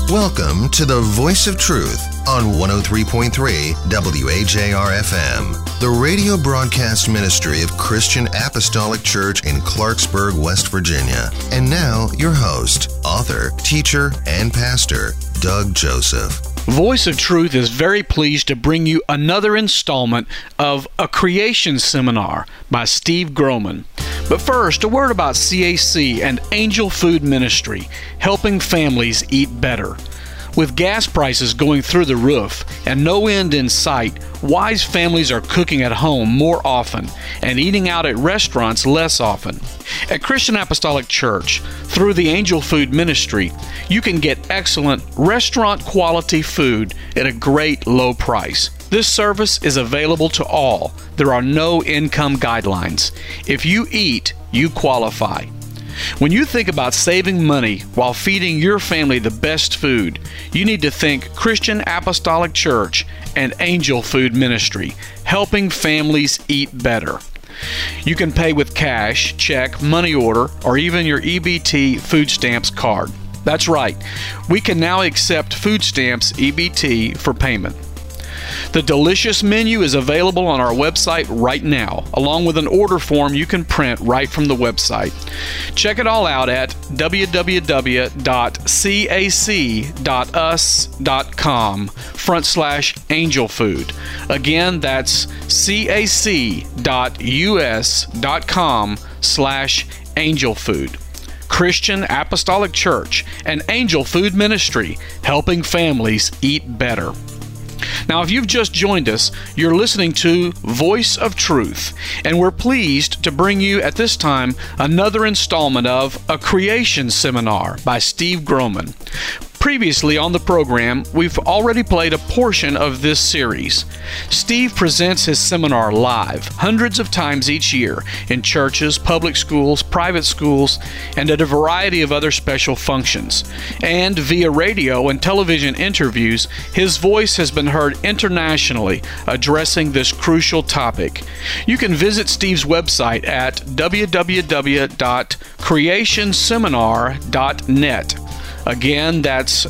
Welcome to the Voice of Truth on 103.3 WAJR-FM, the radio broadcast ministry of Christian Apostolic Church in Clarksburg, West Virginia. And now, your host, author, teacher, and pastor, Doug Joseph. Voice of Truth is very pleased to bring you another installment of A Creation Seminar by Steve Groman. But first, a word about CAC and Angel Food Ministry, helping families eat better. With gas prices going through the roof and no end in sight, wise families are cooking at home more often and eating out at restaurants less often. At Christian Apostolic Church, through the Angel Food Ministry, you can get excellent restaurant-quality food at a great low price. This service is available to all. There are no income guidelines. If you eat, you qualify. When you think about saving money while feeding your family the best food, you need to think Christian Apostolic Church and Angel Food Ministry, helping families eat better. You can pay with cash, check, money order, or even your EBT food stamps card. That's right, we can now accept food stamps EBT for payment. The delicious menu is available on our website right now, along with an order form you can print right from the website. Check it all out at www.cac.us.com/angelfood. Again, that's cac.us.com/angelfood. Christian Apostolic Church and Angel Food Ministry, helping families eat better. Now, if you've just joined us, you're listening to Voice of Truth, and we're pleased to bring you at this time another installment of A Creation Seminar by Steve Groman. Previously on the program, we've already played a portion of this series. Steve presents his seminar live, hundreds of times each year, in churches, public schools, private schools, and at a variety of other special functions. And via radio and television interviews, his voice has been heard internationally addressing this crucial topic. You can visit Steve's website at www.creationseminar.net. Again, that's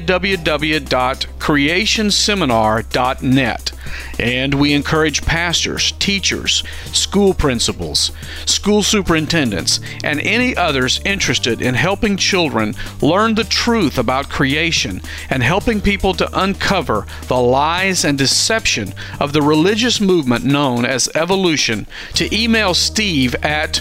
www.creationseminar.net. And we encourage pastors, teachers, school principals, school superintendents, and any others interested in helping children learn the truth about creation and helping people to uncover the lies and deception of the religious movement known as evolution to email Steve at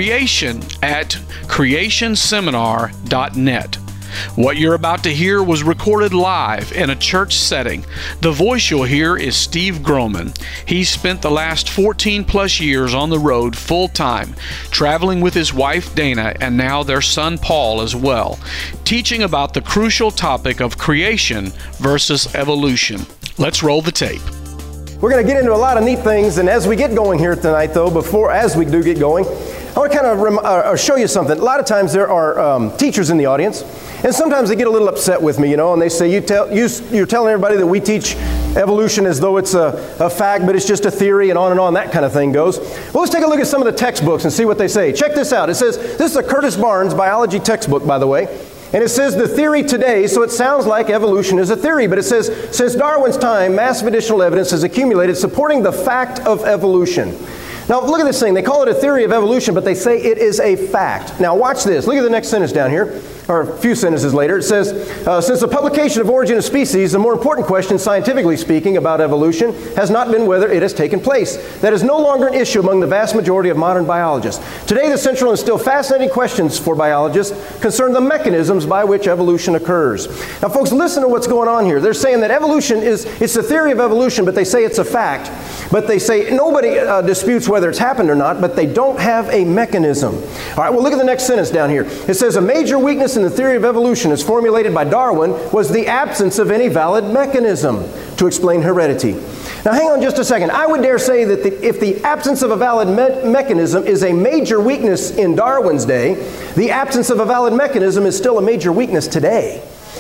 creationseminar.net. What you're about to hear was recorded live in a church setting. The voice you'll hear is Steve Groman. He spent the last 14 plus years on the road full time, traveling with his wife Dana and now their son Paul as well, teaching about the crucial topic of creation versus evolution. Let's roll the tape. We're going to get into a lot of neat things, and as we get going here tonight, though, as we do get going, I want to kind of show you something. A lot of times there are teachers in the audience, and sometimes they get a little upset with me, and they say, you're telling everybody that we teach evolution as though it's a fact, but it's just a theory, and on, that kind of thing goes. Well, let's take a look at some of the textbooks and see what they say. Check this out. It says, this is a Curtis Barnes biology textbook, by the way, and it says the theory today, so it sounds like evolution is a theory, but it says, since Darwin's time, massive additional evidence has accumulated supporting the fact of evolution. Now, look at this thing. They call it a theory of evolution, but they say it is a fact. Now, watch this. Look at the next sentence down here, or a few sentences later. It says, since the publication of Origin of Species, the more important question, scientifically speaking, about evolution has not been whether it has taken place. That is no longer an issue among the vast majority of modern biologists. Today, the central and still fascinating questions for biologists concern the mechanisms by which evolution occurs. Now, folks, listen to what's going on here. They're saying that evolution it's a theory of evolution, but they say it's a fact. But they say nobody disputes whether it's happened or not, but they don't have a mechanism. All right, well, look at the next sentence down here. It says, a major weakness in the theory of evolution as formulated by Darwin was the absence of any valid mechanism to explain heredity. Now, hang on just a second. I would dare say that if the absence of a valid mechanism is a major weakness in Darwin's day, the absence of a valid mechanism is still a major weakness today.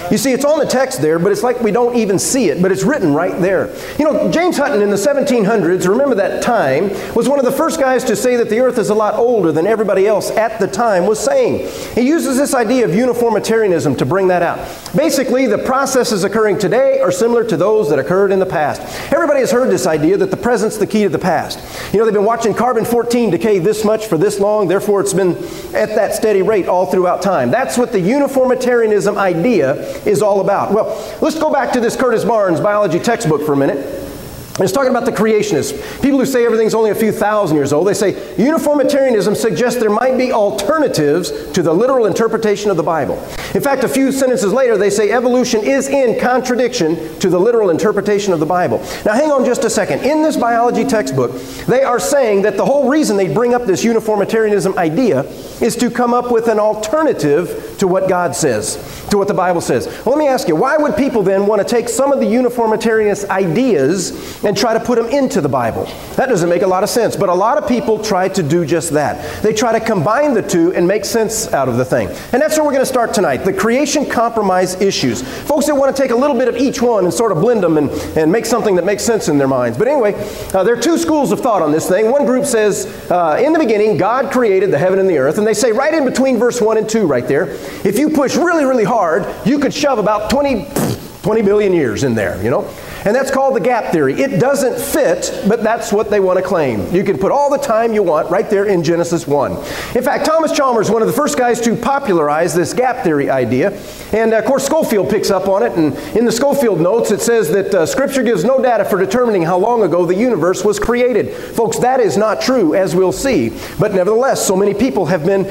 You see, it's on the text there, but it's like we don't even see it, but it's written right there. You know, James Hutton in the 1700s, remember that time, was one of the first guys to say that the earth is a lot older than everybody else at the time was saying. He uses this idea of uniformitarianism to bring that out. Basically, the processes occurring today are similar to those that occurred in the past. Everybody has heard this idea that the present's the key to the past. You know, they've been watching carbon-14 decay this much for this long, therefore it's been at that steady rate all throughout time. That's what the uniformitarianism idea is all about. Well, let's go back to this Curtis Barnes biology textbook for a minute. It's talking about the creationists, people who say everything's only a few thousand years old. They say uniformitarianism suggests there might be alternatives to the literal interpretation of the Bible. In fact, a few sentences later, they say evolution is in contradiction to the literal interpretation of the Bible. Now, hang on just a second. In this biology textbook, they are saying that the whole reason they bring up this uniformitarianism idea is to come up with an alternative to what God says, to what the Bible says. Well, let me ask you, why would people then want to take some of the uniformitarianist ideas and try to put them into the Bible? That doesn't make a lot of sense, but a lot of people try to do just that. They try to combine the two and make sense out of the thing. And that's where we're going to start tonight, the creation compromise issues. Folks that want to take a little bit of each one and sort of blend them and make something that makes sense in their minds. But anyway, there are two schools of thought on this thing. One group says, in the beginning, God created the heaven and the earth, and they say right in between verse 1 and 2 right there, if you push really, really hard, you could shove about 20 billion years in there, you know. And that's called the gap theory. It doesn't fit, but that's what they want to claim. You can put all the time you want right there in Genesis 1. In fact, Thomas Chalmers, one of the first guys to popularize this gap theory idea, and of course Schofield picks up on it, and in the Schofield notes it says that Scripture gives no data for determining how long ago the universe was created. Folks, that is not true, as we'll see. But nevertheless, so many people have been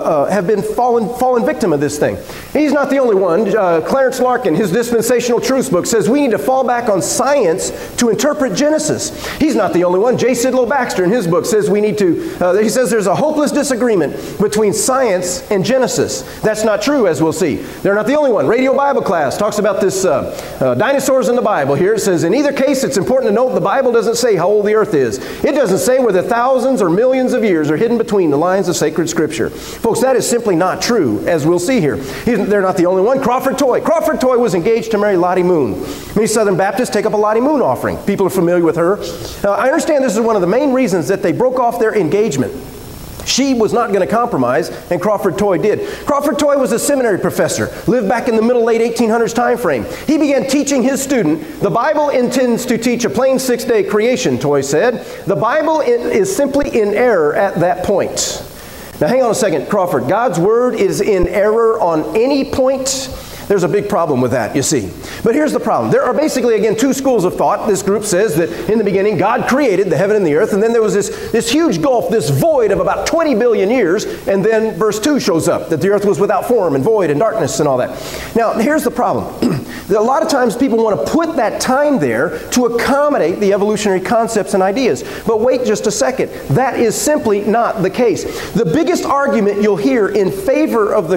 fallen victim of this thing. He's not the only one. Clarence Larkin, his Dispensational Truths book, says we need to fall back on science to interpret Genesis. He's not the only one. J. Sidlow Baxter in his book says we need to, he says there's a hopeless disagreement between science and Genesis. That's not true, as we'll see. They're not the only one. Radio Bible Class talks about this dinosaurs in the Bible here. It says in either case it's important to note the Bible doesn't say how old the earth is. It doesn't say whether thousands or millions of years are hidden between the lines of sacred Scripture. Folks, that is simply not true, as we'll see here. They're not the only one. Crawford Toy. Crawford Toy was engaged to marry Lottie Moon. Many Southern Baptists take up a Lottie Moon offering. People are familiar with her. I understand this is one of the main reasons that they broke off their engagement. She was not going to compromise, and Crawford Toy did. Crawford Toy was a seminary professor, lived back in the middle late 1800s time frame. He began teaching his student, the Bible intends to teach a plain six-day creation, Toy said. The Bible is simply in error at that point. Now hang on a second, Crawford. God's Word is in error on any point? There's a big problem with that, you see. But here's the problem. There are basically, again, two schools of thought. This group says that in the beginning, God created the heaven and the earth, and then there was this huge gulf, this void of about 20 billion years, and then verse 2 shows up, that the earth was without form and void and darkness and all that. Now, here's the problem. A lot of times people want to put that time there to accommodate the evolutionary concepts and ideas. But wait just a second. That is simply not the case. The biggest argument you'll hear in favor of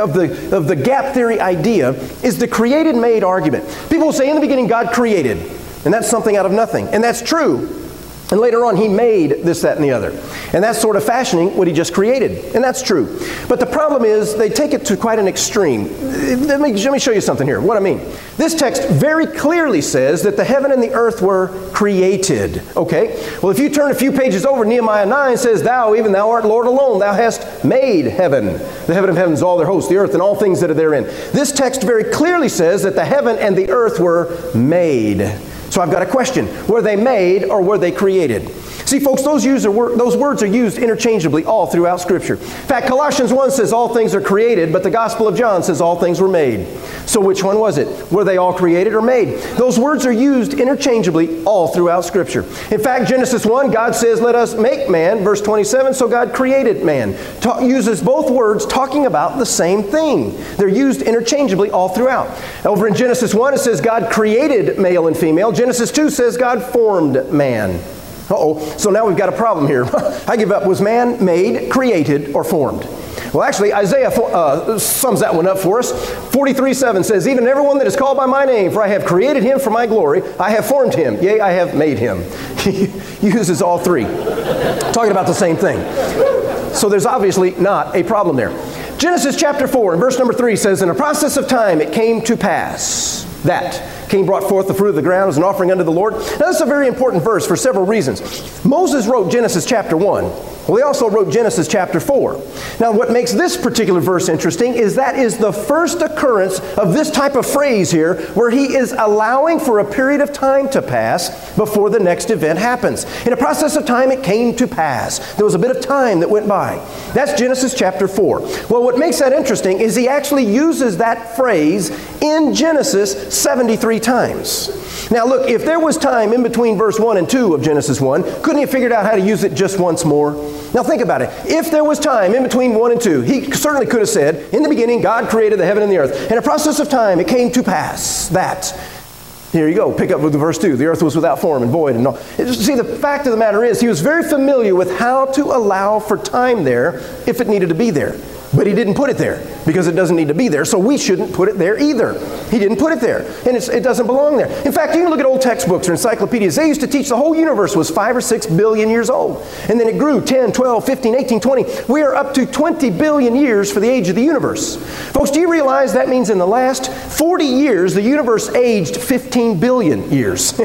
the gap theory idea is the created-made argument. People will say, in the beginning, God created. And that's something out of nothing. And that's true. And later on, He made this, that, and the other. And that's sort of fashioning what He just created. And that's true. But the problem is, they take it to quite an extreme. Let me show you something here. What I mean. This text very clearly says that the heaven and the earth were created. Okay? Well, if you turn a few pages over, Nehemiah 9 says, Thou, even Thou art Lord alone, Thou hast made heaven. The heaven of heavens, all their hosts, the earth, and all things that are therein. This text very clearly says that the heaven and the earth were made. So I've got a question. Were they made or were they created? See, folks, those words are used interchangeably all throughout Scripture. In fact, Colossians 1 says all things are created, but the Gospel of John says all things were made. So which one was it? Were they all created or made? Those words are used interchangeably all throughout Scripture. In fact, Genesis 1, God says, let us make man. Verse 27, so God created man. Uses both words talking about the same thing. They're used interchangeably all throughout. Over in Genesis 1, it says God created male and female. Genesis 2 says God formed man. So now we've got a problem here. I give up. Was man made, created, or formed? Well, actually, Isaiah sums that one up for us. 43:7 says, Even everyone that is called by my name, for I have created him for my glory, I have formed him, yea, I have made him. He uses all three. Talking about the same thing. So there's obviously not a problem there. Genesis chapter 4 and verse number 3 says, in a process of time it came to pass that Cain brought forth the fruit of the ground as an offering unto the Lord. Now, this is a very important verse for several reasons. Moses wrote Genesis chapter 1. Well, he also wrote Genesis chapter 4. Now, what makes this particular verse interesting is that is the first occurrence of this type of phrase here, where he is allowing for a period of time to pass before the next event happens. In a process of time, it came to pass. There was a bit of time that went by. That's Genesis chapter 4. Well, what makes that interesting is he actually uses that phrase in Genesis 73 times. Now, look, if there was time in between verse 1 and 2 of Genesis 1, couldn't he have figured out how to use it just once more? Now think about it. If there was time in between 1 and 2, he certainly could have said, in the beginning, God created the heaven and the earth. In a process of time, it came to pass that. Here you go. Pick up with verse 2. The earth was without form and void and all. See, the fact of the matter is, he was very familiar with how to allow for time there if it needed to be there. But he didn't put it there because it doesn't need to be there, so we shouldn't put it there either. He didn't put it there, and it doesn't belong there. In fact, you can look at old textbooks or encyclopedias. They used to teach the whole universe was 5 or 6 billion years old. And then it grew 10, 12, 15, 18, 20. We are up to 20 billion years for the age of the universe. Folks, do you realize that means in the last 40 years, the universe aged 15 billion years?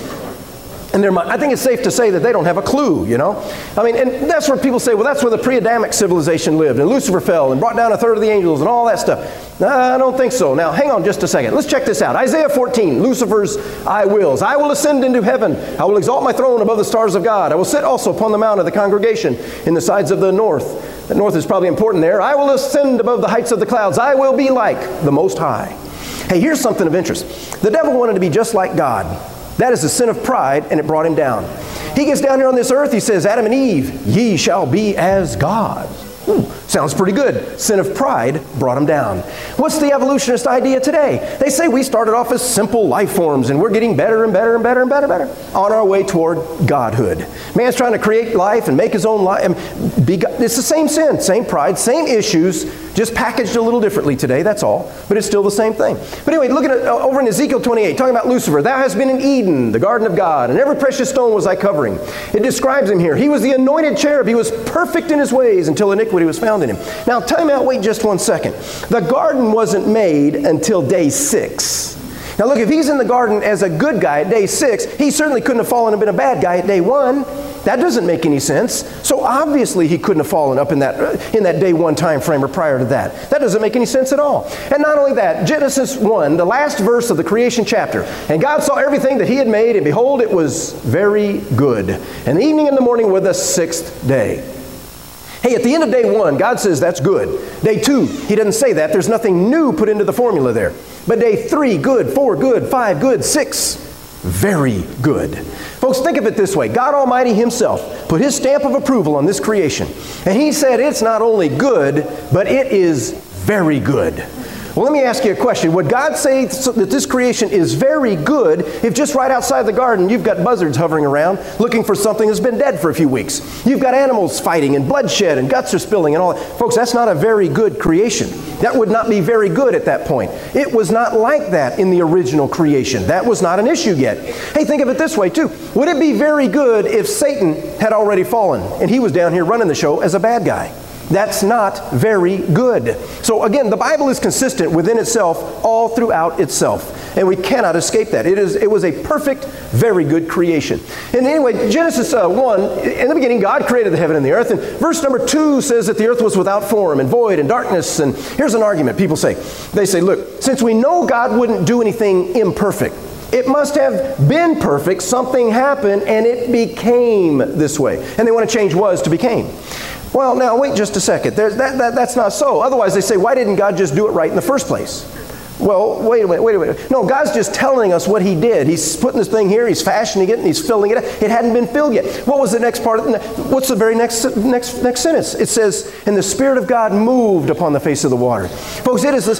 And I think it's safe to say that they don't have a clue, you know. I mean, and that's where people say, well, that's where the pre-Adamic civilization lived, and Lucifer fell and brought down a third of the angels and all that stuff. No, I don't think so. Now, hang on just a second. Let's check this out. Isaiah 14, Lucifer's I wills. I will ascend into heaven. I will exalt my throne above the stars of God. I will sit also upon the mount of the congregation in the sides of the north. The north is probably important there. I will ascend above the heights of the clouds. I will be like the Most High. Hey, here's something of interest. The devil wanted to be just like God. That is the sin of pride, and it brought him down. He gets down here on this earth, he says, Adam and Eve, ye shall be as gods. Sounds pretty good. Sin of pride brought him down. What's the evolutionist idea today? They say we started off as simple life forms, and we're getting better and better and better and better and better on our way toward godhood. Man's trying to create life and make his own life. It's the same sin, same pride, same issues, just packaged a little differently today, that's all. But it's still the same thing. But anyway, look at it over in Ezekiel 28, talking about Lucifer. Thou hast been in Eden, the garden of God, and every precious stone was thy covering. It describes him here. He was the anointed cherub. He was perfect in his ways until iniquity was found in him. Now, time out, wait just 1 second. The garden wasn't made until day 6. Now look, if he's in the garden as a good guy at day 6, he certainly couldn't have fallen and been a bad guy at day 1. That doesn't make any sense. So obviously he couldn't have fallen up in that day 1 time frame or prior to that. That doesn't make any sense at all. And not only that, Genesis 1, the last verse of the creation chapter, and God saw everything that he had made, and behold, it was very good. And the evening and the morning were the 6th day. Hey, at the end of day 1, God says that's good. Day 2, he doesn't say that. There's nothing new put into the formula there. But day 3, good. 4, good. 5, good. 6, very good. Folks, think of it this way. God Almighty himself put his stamp of approval on this creation. And he said it's not only good, but it is very good. Well, let me ask you a question. Would God say that this creation is very good if just right outside the garden you've got buzzards hovering around looking for something that's been dead for a few weeks? You've got animals fighting and bloodshed and guts are spilling and all that. Folks, that's not a very good creation. That would not be very good at that point. It was not like that in the original creation. That was not an issue yet. Hey, think of it this way too. Would it be very good if Satan had already fallen and he was down here running the show as a bad guy? That's not very good. So again, the Bible is consistent within itself all throughout itself. And we cannot escape that. It was a perfect, very good creation. And anyway, Genesis 1, in the beginning, God created the heaven and the earth. And verse number 2 says that the earth was without form and void and darkness. And here's an argument people say. They say, look, since we know God wouldn't do anything imperfect, it must have been perfect. Something happened and it became this way. And they want to change was to became. Well, now, wait just a second. That's not so. Otherwise, they say, why didn't God just do it right in the first place? Well, wait a minute. No, God's just telling us what he did. He's putting this thing here, he's fashioning it, and he's filling it up. It hadn't been filled yet. What was the next part? What's the very next sentence? It says, and the Spirit of God moved upon the face of the water. Folks,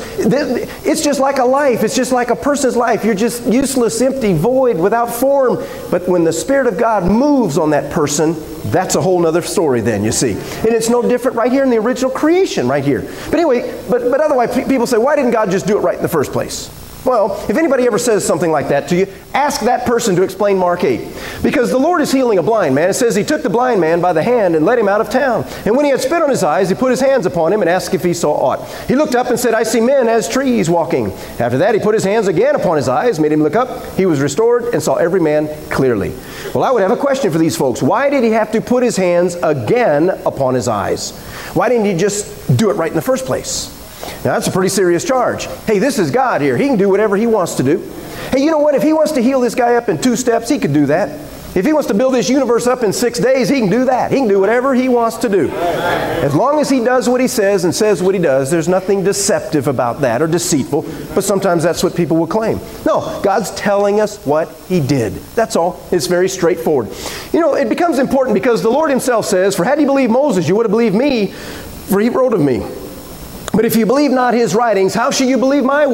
it's just like a life. It's just like a person's life. You're just useless, empty, void, without form. But when the Spirit of God moves on that person, that's a whole other story then, you see. And it's no different right here in the original creation right here. But anyway, but otherwise people say, why didn't God just do it right in the first place? Well, if anybody ever says something like that to you, ask that person to explain Mark 8. Because the Lord is healing a blind man. It says he took the blind man by the hand and led him out of town. And when he had spit on his eyes, he put his hands upon him and asked if he saw aught. He looked up and said, I see men as trees walking. After that, he put his hands again upon his eyes, made him look up. He was restored and saw every man clearly. Well, I would have a question for these folks. Why did he have to put his hands again upon his eyes? Why didn't he just do it right in the first place? Now, that's a pretty serious charge. Hey, this is God here. He can do whatever he wants to do. Hey, you know what? If he wants to heal this guy up in 2 steps, he could do that. If he wants to build this universe up in 6 days, he can do that. He can do whatever he wants to do. As long as he does what he says and says what he does, there's nothing deceptive about that or deceitful, but sometimes that's what people will claim. No, God's telling us what he did. That's all. It's very straightforward. You know, it becomes important because the Lord himself says, for had you believed Moses, you would have believed me, for he wrote of me. But if you believe not his writings, how shall you believe my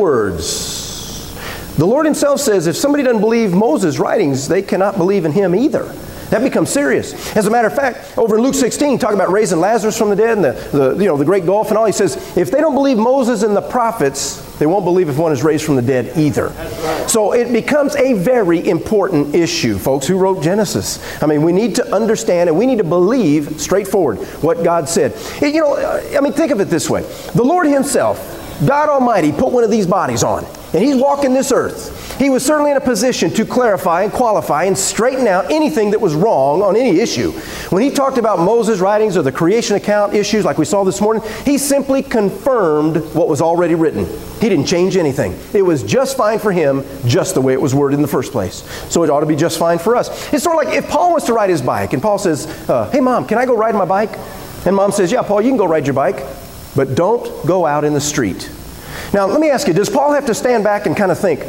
words? The Lord himself says if somebody doesn't believe Moses' writings, they cannot believe in him either. That becomes serious. As a matter of fact, over in Luke 16, talking about raising Lazarus from the dead and the great gulf and all, he says, if they don't believe Moses and the prophets, they won't believe if one is raised from the dead either. Right. So it becomes a very important issue, folks who wrote Genesis. I mean, we need to understand and we need to believe straightforward what God said. You know, I mean, think of it this way. The Lord himself, God Almighty, put one of these bodies on, and he's walking this earth. He was certainly in a position to clarify and qualify and straighten out anything that was wrong on any issue. When he talked about Moses' writings or the creation account issues like we saw this morning, he simply confirmed what was already written. He didn't change anything. It was just fine for him, just the way it was worded in the first place. So it ought to be just fine for us. It's sort of like if Paul wants to ride his bike and Paul says, hey Mom, can I go ride my bike? And Mom says, yeah, Paul, you can go ride your bike, but don't go out in the street. Now, let me ask you, does Paul have to stand back and kind of think,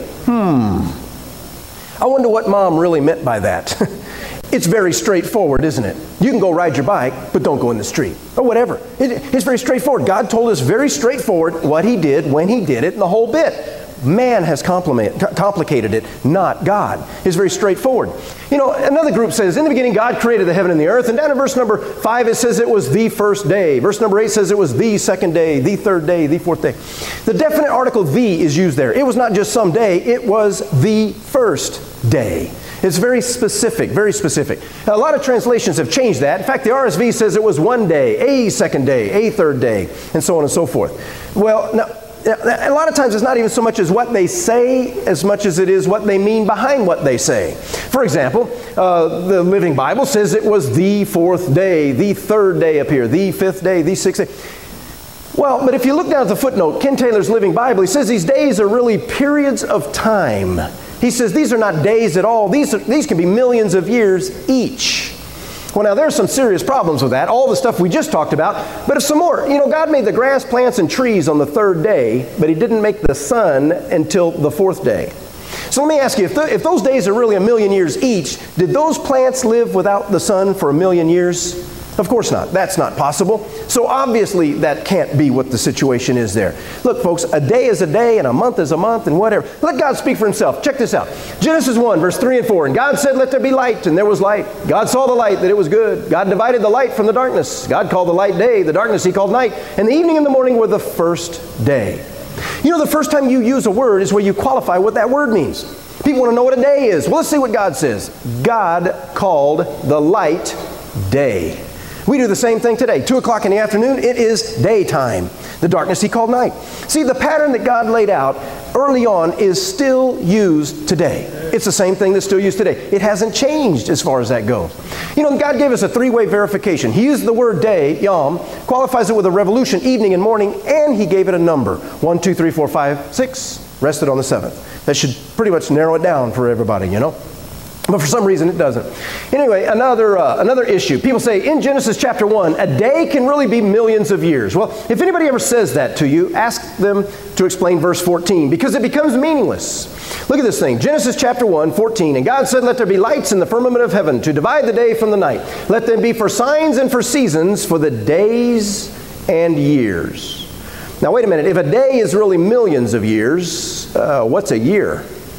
I wonder what Mom really meant by that. It's very straightforward, isn't it? You can go ride your bike, but don't go in the street, or whatever. It's very straightforward. God told us very straightforward what he did, when he did it, and the whole bit. Man has complicated it, not God. It's very straightforward. You know, another group says, in the beginning God created the heaven and the earth, and down in verse number 5 it says it was the first day. Verse number 8 says it was the second day, the third day, the fourth day. The definite article the is used there. It was not just some day, it was the first day. It's very specific, very specific. Now, a lot of translations have changed that. In fact, the RSV says it was one day, a second day, a third day, and so on and so forth. Well, now, a lot of times it's not even so much as what they say as much as it is what they mean behind what they say. For example, the Living Bible says it was the fourth day, the third day up here, the fifth day, the sixth day. Well, but if you look down at the footnote, Ken Taylor's Living Bible, he says these days are really periods of time. He says these are not days at all. These can be millions of years each. Well, now there's some serious problems with that, all the stuff we just talked about, but if some more. You know, God made the grass, plants, and trees on the third day, but he didn't make the sun until the fourth day. So let me ask you, if those days are really a million years each, did those plants live without the sun for a million years? Of course not. That's not possible. So obviously that can't be what the situation is there. Look, folks, a day is a day and a month is a month and whatever. Let God speak for himself. Check this out. Genesis 1, verse 3 and 4. And God said, let there be light, and there was light. God saw the light, that it was good. God divided the light from the darkness. God called the light day, the darkness he called night. And the evening and the morning were the first day. You know, the first time you use a word is where you qualify what that word means. People want to know what a day is. Well, let's see what God says. God called the light day. We do the same thing today. 2 o'clock in the afternoon, it is daytime. The darkness he called night. See, the pattern that God laid out early on is still used today. It's the same thing that's still used today. It hasn't changed as far as that goes. You know, God gave us a three-way verification. He used the word day, yom, qualifies it with a revolution, evening and morning, and he gave it a number. 1, 2, 3, 4, 5, 6, rested on the seventh. That should pretty much narrow it down for everybody, you know. But for some reason it doesn't. Anyway, another issue. People say in Genesis chapter 1, a day can really be millions of years. Well, if anybody ever says that to you, ask them to explain verse 14, because it becomes meaningless. Look at this thing. Genesis chapter 1, 14. And God said, let there be lights in the firmament of heaven to divide the day from the night. Let them be for signs and for seasons, for the days and years. Now, wait a minute. If a day is really millions of years, what's a year?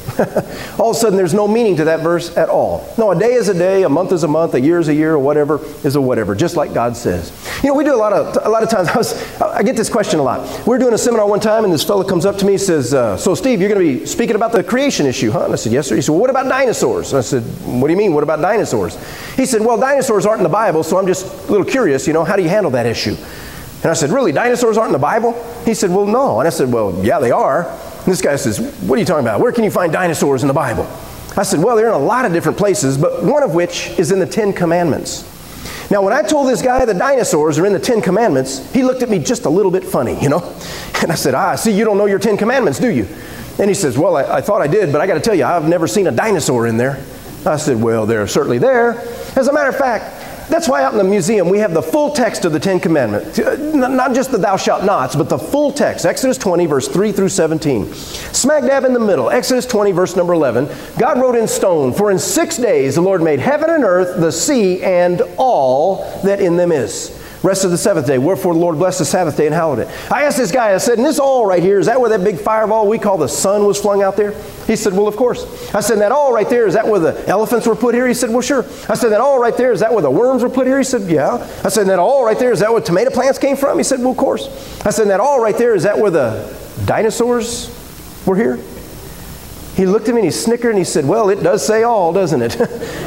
All of a sudden, there's no meaning to that verse at all. No, a day is a day, a month is a month, a year is a year, or whatever is a whatever, just like God says. You know, we do a lot of times, I get this question a lot. We were doing a seminar one time, and this fellow comes up to me and says, so Steve, you're going to be speaking about the creation issue, huh? And I said, yes, sir. He said, well, what about dinosaurs? And I said, what do you mean, what about dinosaurs? He said, well, dinosaurs aren't in the Bible, so I'm just a little curious, how do you handle that issue? And I said, really, dinosaurs aren't in the Bible? He said, well, no. And I said, well, yeah, they are. And this guy says, what are you talking about? Where can you find dinosaurs in the Bible? I said, well, they're in a lot of different places, but one of which is in the Ten Commandments. Now, when I told this guy the dinosaurs are in the Ten Commandments, he looked at me just a little bit funny, And I said, see, you don't know your Ten Commandments, do you? And he says, well, I thought I did, but I got to tell you, I've never seen a dinosaur in there. I said, well, they're certainly there. As a matter of fact, that's why out in the museum we have the full text of the Ten Commandments. Not just the thou shalt nots, but the full text. Exodus 20, verse 3 through 17. Smack dab in the middle, Exodus 20, verse number 11. God wrote in stone, for in 6 days the Lord made heaven and earth, the sea, and all that in them is. Rest of the seventh day. Wherefore the Lord blessed the Sabbath day and hallowed it. I asked this guy, I said, and this all right here, is that where that big fireball we call the sun was flung out there? He said, well, of course. I said, that all right there, is that where the elephants were put here? He said, well, sure. I said, that all right there, is that where the worms were put here? He said, yeah. I said, that all right there, is that where tomato plants came from? He said, well, of course. I said, that all right there, is that where the dinosaurs were here? He looked at me and he snickered and he said, well, it does say all, doesn't it?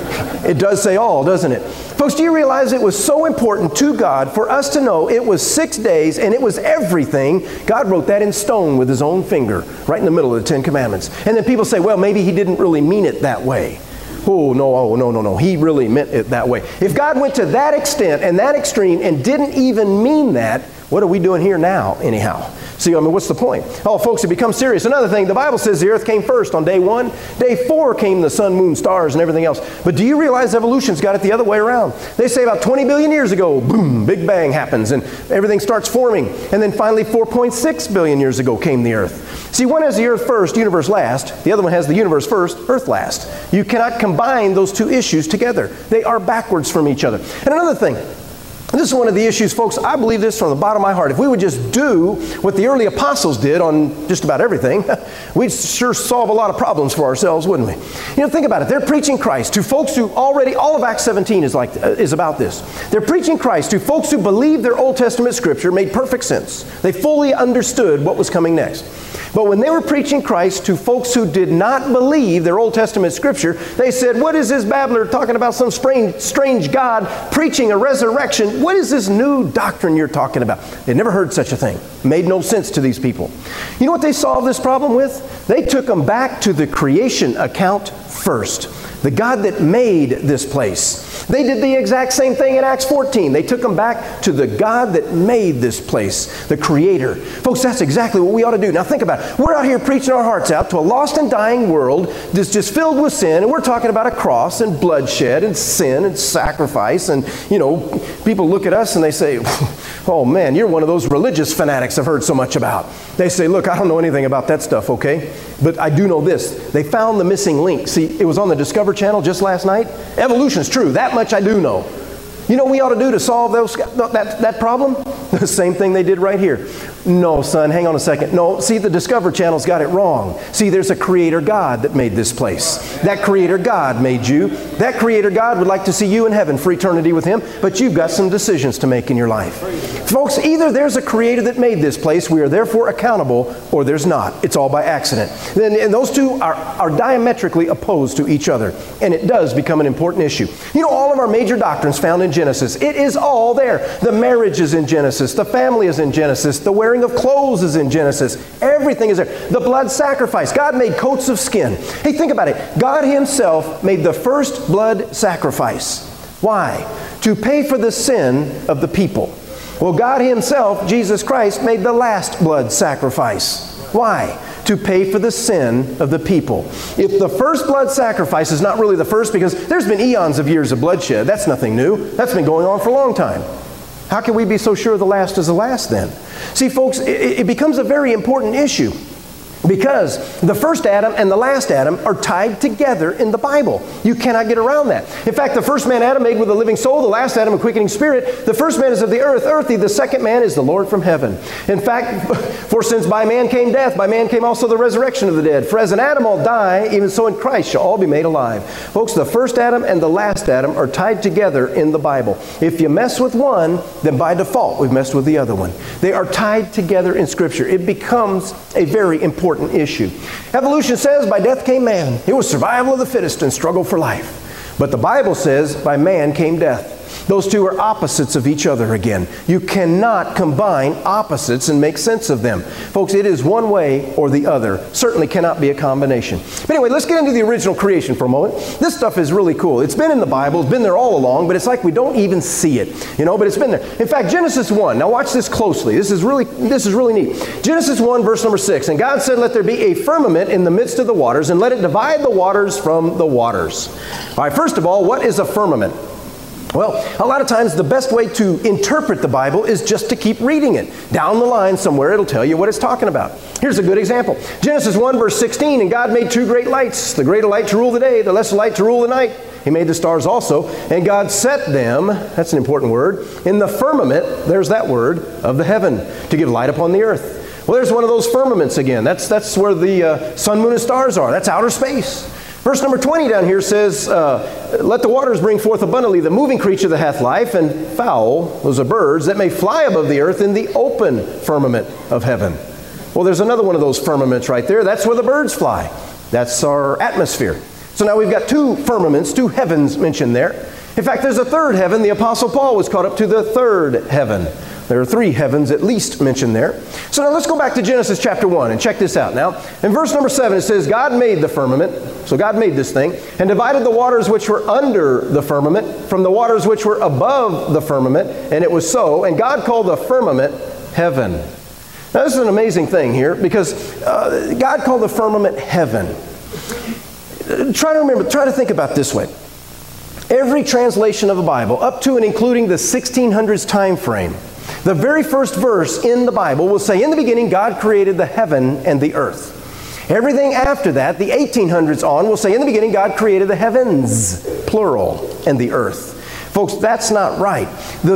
It does say all, doesn't it? Folks, do you realize it was so important to God for us to know it was 6 days and it was everything? God wrote that in stone with His own finger, right in the middle of the Ten Commandments. And then people say, well, maybe He didn't really mean it that way. Oh, no. He really meant it that way. If God went to that extent and that extreme and didn't even mean that, what are we doing here now, anyhow? See, what's the point? Oh, folks, it becomes serious. Another thing, the Bible says the earth came first on day 1. Day 4 came the sun, moon, stars, and everything else. But do you realize evolution's got it the other way around? They say about 20 billion years ago, boom, Big Bang happens, and everything starts forming. And then finally, 4.6 billion years ago came the earth. See, one has the earth first, universe last. The other one has the universe first, earth last. You cannot combine those two issues together. They are backwards from each other. And another thing, this is one of the issues, folks, I believe this from the bottom of my heart. If we would just do what the early apostles did on just about everything, we'd sure solve a lot of problems for ourselves, wouldn't we? Think about it. They're preaching Christ to folks who already, all of Acts 17 is about this. They're preaching Christ to folks who believed their Old Testament Scripture made perfect sense. They fully understood what was coming next. But when they were preaching Christ to folks who did not believe their Old Testament Scripture, they said, what is this babbler talking about some strange God preaching a resurrection? What is this new doctrine you're talking about? They'd never heard such a thing. Made no sense to these people. You know what they solved this problem with? They took them back to the creation account first. The God that made this place. They did the exact same thing in Acts 14. They took them back to the God that made this place, the Creator. Folks, that's exactly what we ought to do. Now think about it. We're out here preaching our hearts out to a lost and dying world that's just filled with sin, and we're talking about a cross and bloodshed and sin and sacrifice, and, people look at us and they say, oh man, you're one of those religious fanatics I've heard so much about. They say, look, I don't know anything about that stuff, okay? But I do know this. They found the missing link. See, it was on the Discovery Channel just last night. Evolution's true. That much I do know. You know what we ought to do to solve that problem? The same thing they did right here. No, son, hang on a second. No, see, the Discovery Channel's got it wrong. See, there's a Creator God that made this place. That Creator God made you. That Creator God would like to see you in heaven for eternity with Him, but you've got some decisions to make in your life. Folks, either there's a Creator that made this place, we are therefore accountable, or there's not. It's all by accident. And those two are diametrically opposed to each other, and it does become an important issue. All of our major doctrines found in Genesis, it is all there. The marriage is in Genesis. The family is in Genesis. The wearing of clothes is in Genesis. Everything is there. The blood sacrifice. God made coats of skin. Hey, think about it. God Himself made the first blood sacrifice. Why? To pay for the sin of the people. Well, God Himself, Jesus Christ, made the last blood sacrifice. Why? To pay for the sin of the people. If the first blood sacrifice is not really the first, because there's been eons of years of bloodshed. That's nothing new. That's been going on for a long time. How can we be so sure the last is the last then? See, folks, it becomes a very important issue. Because the first Adam and the last Adam are tied together in the Bible. You cannot get around that. In fact, the first man, Adam, made with a living soul. The last Adam, a quickening spirit. The first man is of the earth, earthy. The second man is the Lord from heaven. In fact, for since by man came death, by man came also the resurrection of the dead. For as in Adam all die, even so in Christ shall all be made alive. Folks, the first Adam and the last Adam are tied together in the Bible. If you mess with one, then by default we've messed with the other one. They are tied together in Scripture. It becomes a very important issue. Evolution says by death came man. It was survival of the fittest and struggle for life. But the Bible says by man came death. Those two are opposites of each other again. You cannot combine opposites and make sense of them. Folks, it is one way or the other. Certainly cannot be a combination. But anyway, let's get into the original creation for a moment. This stuff is really cool. It's been in the Bible. It's been there all along, but it's like we don't even see it. But it's been there. In fact, Genesis 1. Now watch this closely. This is really neat. Genesis 1, verse number 6. And God said, let there be a firmament in the midst of the waters, and let it divide the waters from the waters. All right, first of all, what is a firmament? Well, a lot of times the best way to interpret the Bible is just to keep reading it. Down the line somewhere it'll tell you what it's talking about. Here's a good example. Genesis 1 verse 16, and God made two great lights, the greater light to rule the day, the lesser light to rule the night. He made the stars also, and God set them, that's an important word, in the firmament, there's that word, of the heaven, to give light upon the earth. Well, there's one of those firmaments again. That's where the sun, moon, and stars are. That's outer space. Verse number 20 down here says, let the waters bring forth abundantly the moving creature that hath life, and fowl, those are birds, that may fly above the earth in the open firmament of heaven. Well, there's another one of those firmaments right there. That's where the birds fly. That's our atmosphere. So now we've got two firmaments, two heavens mentioned there. In fact, there's a third heaven. The Apostle Paul was caught up to the third heaven. There are three heavens at least mentioned there. So now let's go back to Genesis chapter 1 and check this out. Now, in verse number 7 it says, God made the firmament, so God made this thing, and divided the waters which were under the firmament from the waters which were above the firmament, and it was so. And God called the firmament heaven. Now this is an amazing thing here, because God called the firmament heaven. Try to think about it this way. Every translation of the Bible, up to and including the 1600s time frame, the very first verse in the Bible will say, in the beginning God created the heaven and the earth. Everything after that, the 1800s on, will say, in the beginning God created the heavens, plural, and the earth. Folks, that's not right.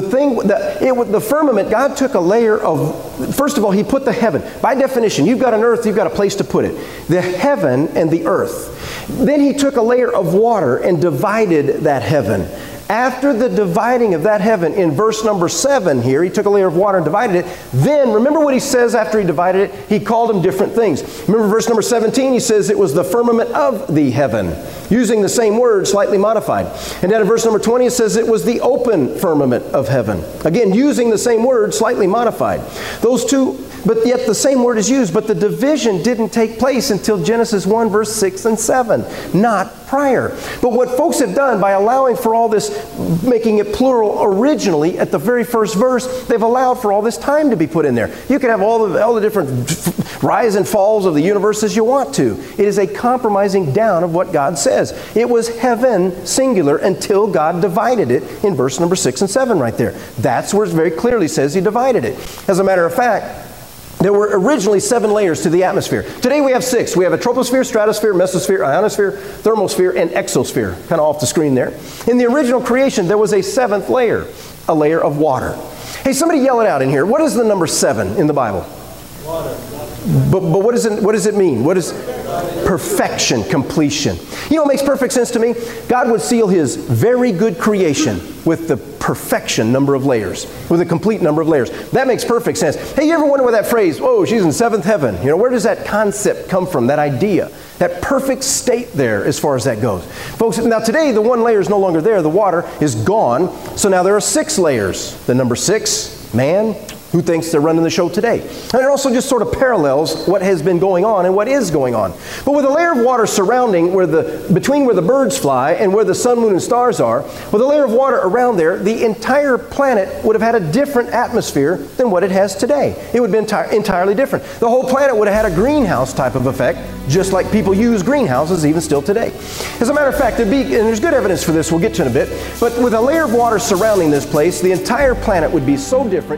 The firmament, God took a layer of, first of all, He put the heaven. By definition, you've got an earth, you've got a place to put it. The heaven and the earth. Then He took a layer of water and divided that heaven. After the dividing of that heaven, in verse number 7 here, He took a layer of water and divided it. Then, remember what He says after He divided it? He called them different things. Remember verse number 17, He says it was the firmament of the heaven, using the same word, slightly modified. And then in verse number 20, it says it was the open firmament of heaven. Again, using the same word, slightly modified. Those two, but yet the same word is used, but the division didn't take place until Genesis 1, verse 6 and 7, not prior. But what folks have done by allowing for all this, making it plural originally at the very first verse, they've allowed for all this time to be put in there. You can have all the different rise and falls of the universe as you want to. It is a compromising down of what God says. It was heaven, singular, until God divided it in verse number 6 and 7 right there. That's where it very clearly says He divided it. As a matter of fact, there were originally 7 layers to the atmosphere. Today we have 6. We have a troposphere, stratosphere, mesosphere, ionosphere, thermosphere, and exosphere. Kind of off the screen there. In the original creation, there was a 7th layer, a layer of water. Hey, somebody yell it out in here. What is the number 7 in the Bible? Water. But what does it mean? What is perfection, completion? You know what makes perfect sense to me? God would seal His very good creation with the perfection number of layers, with a complete number of layers. That makes perfect sense. Hey, you ever wonder where that phrase, oh, she's in 7th heaven, where does that concept come from, that idea? That perfect state there as far as that goes. Folks, now today the one layer is no longer there. The water is gone. So now there are 6 layers. The number 6, man, who thinks they're running the show today. And it also just sort of parallels what has been going on and what is going on. But with a layer of water surrounding between where the birds fly and where the sun, moon, and stars are, with a layer of water around there, the entire planet would have had a different atmosphere than what it has today. It would have been entirely different. The whole planet would have had a greenhouse type of effect, just like people use greenhouses even still today. As a matter of fact, and there's good evidence for this, we'll get to in a bit, but with a layer of water surrounding this place, the entire planet would be so different.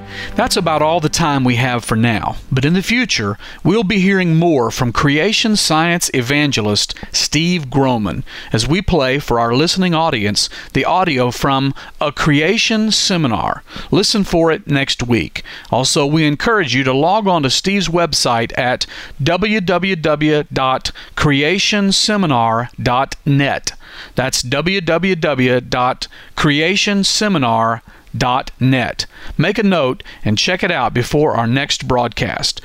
That's about all the time we have for now, but in the future, we'll be hearing more from creation science evangelist Steve Groman as we play for our listening audience the audio from A Creation Seminar. Listen for it next week. Also, we encourage you to log on to Steve's website at www.creationseminar.net. That's www.creationseminar.net. Make a note and check it out before our next broadcast.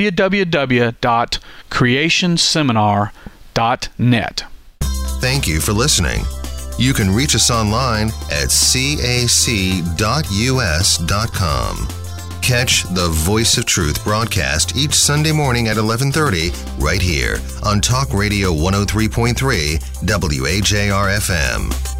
www.creationseminar.net. Thank you for listening. You can reach us online at cac.us.com. Catch the Voice of Truth broadcast each Sunday morning at 11:30 right here on Talk Radio 103.3 WAJR FM.